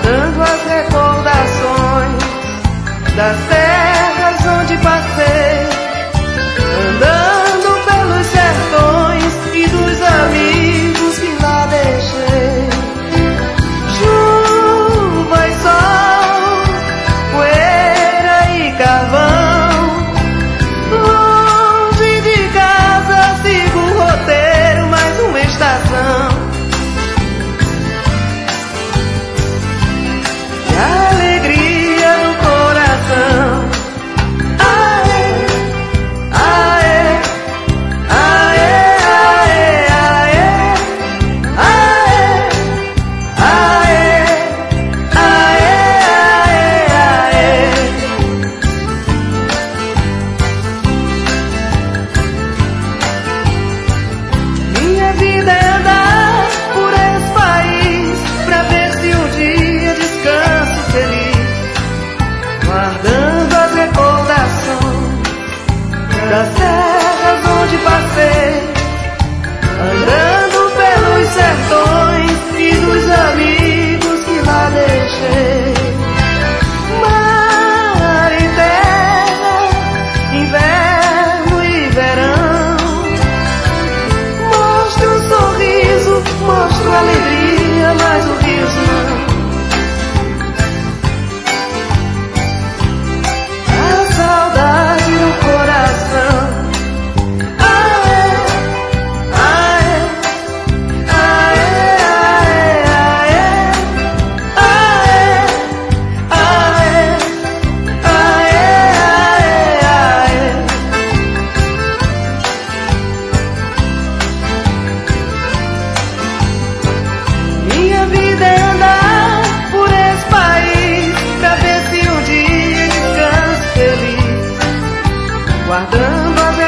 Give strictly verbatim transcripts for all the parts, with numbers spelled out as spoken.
guardando as recordações das terras onde passei, andando pelos sertões e dos amigos que lá deixei. Chuva e sol, poeira e carvão, longe de casa sigo o roteiro, mais uma estação. Alegria no coração. Aê, aê, aê, aê, aê, aê, aê, aê, aê, aê. Minha vida é andar por esse país pra ver se um dia descanso feliz, guardando as recordações das terras onde passei, andando pelos sertões e dos amigos que lá deixei. Mar e terra, inverno e verão, mostro um sorriso, mostro alegria, mas o riso não. A saudade no coração. Aê, aê, aê, aê, aê, aê, aê, aê, aê. Minha vida é andar por esse país pra ver se um dia descanso feliz, guardando as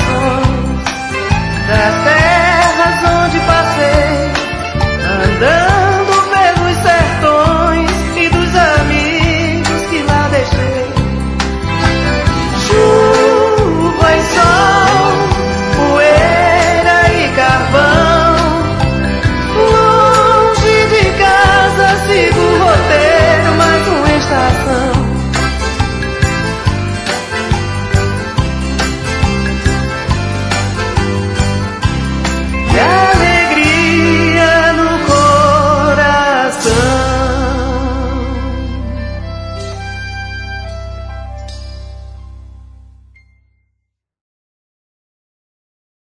recordações das terras onde passei, andando